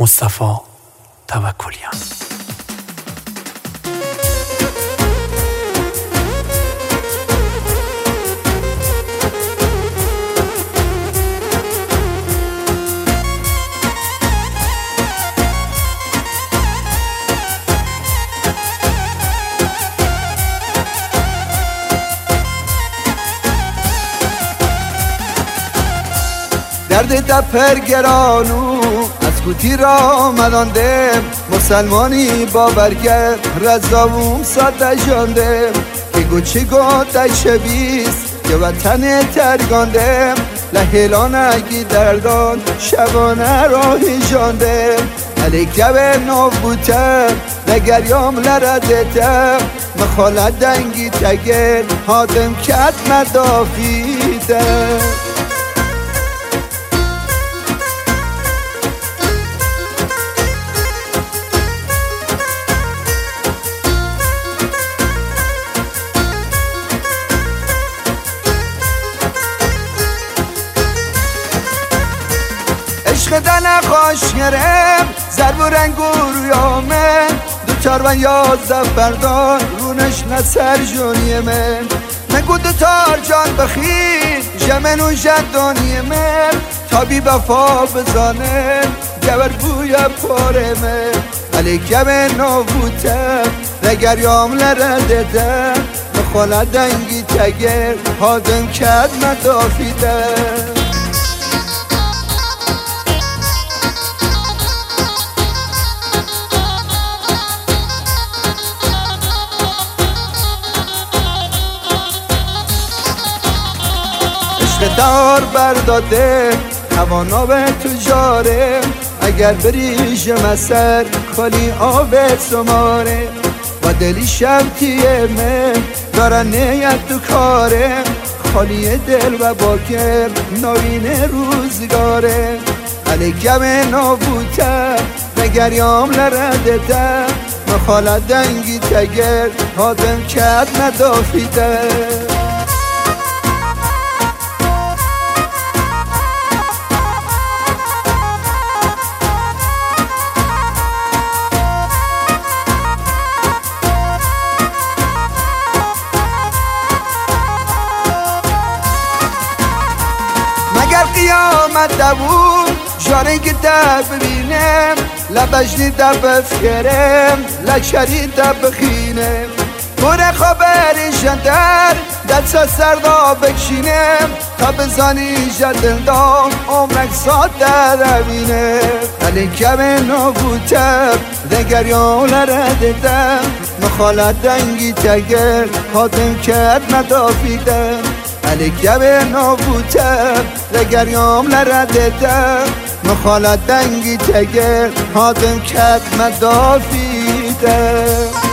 مصطفی توکلیان. درد دپر گرانو از کوتی را مداندم، مسلمانی با برگه رزاوم ساده جاندم که گوچه گوته شبیست که وطن ترگاندم لحیلانگی دردان شبانه راهی جاندم علیکه به نابوتم نگریام لردتم مخالت دنگی تگر حادم کت مدافیدم. عشق دن خوش گرم ضرب و رنگ و رویامه دوچار و 11 بردار رونش نسر جونی من مگو دوتار جان بخیر جمن و جدانی من تابی بفا بزانم گبر بوی پاره من علیکه به نابوتم رگریام لرددم مخالت دنگی تگر حادم کد مدافیدم. دار برداده توانا به تجاره اگر بریش مسر خالی آب سماره و دلی شبتیه من دارن نیت تو کاره خالی دل و باکر نوین روزگاره علیکه به نابوتم نگریام لردتم مخالت دنگی تگر حادم کد مدافیدم. مگر قیامت دوون جارنگ دب ببینم لبجنی دب بفکرم لکشری دب بخینم بره خبری جندر دست سردا بکشینم تا بزانی جدندام عمرک ساده روینم علیکه به نابوتم دگریام لرددم مخالت دنگی تگر حاتم کد مدافیدم علیکه به نابوتم دگریام لرددم مخالت دنگی تگر حاتم کد مدافیدم.